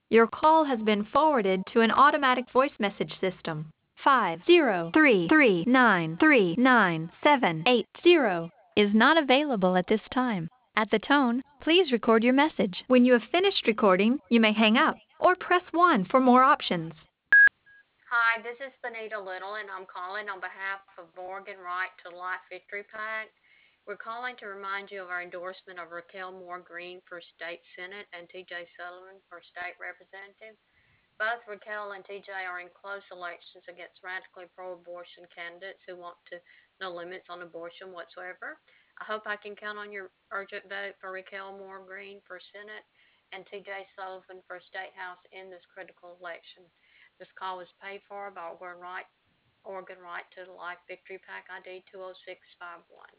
Your call has been forwarded to an automatic voice message system. 503393978 is not available at this time. At the tone, please record your message. When you have finished recording, you may hang up or press 1 for more options. Hi, this is Benita Little, and I'm calling on behalf of Morgan Right to Life Victory PAC. We're calling to remind you of our endorsement of Raquel Moore Green for State Senate and TJ Sullivan for State Representative. Both Raquel and TJ are in close elections against radically pro abortion candidates who want no limits on abortion whatsoever. I hope I can count on your urgent vote for Raquel Moore Green for Senate and TJ Sullivan for State House in this critical election. This call was paid for by Oregon Right to Life Victory PAC ID 20651.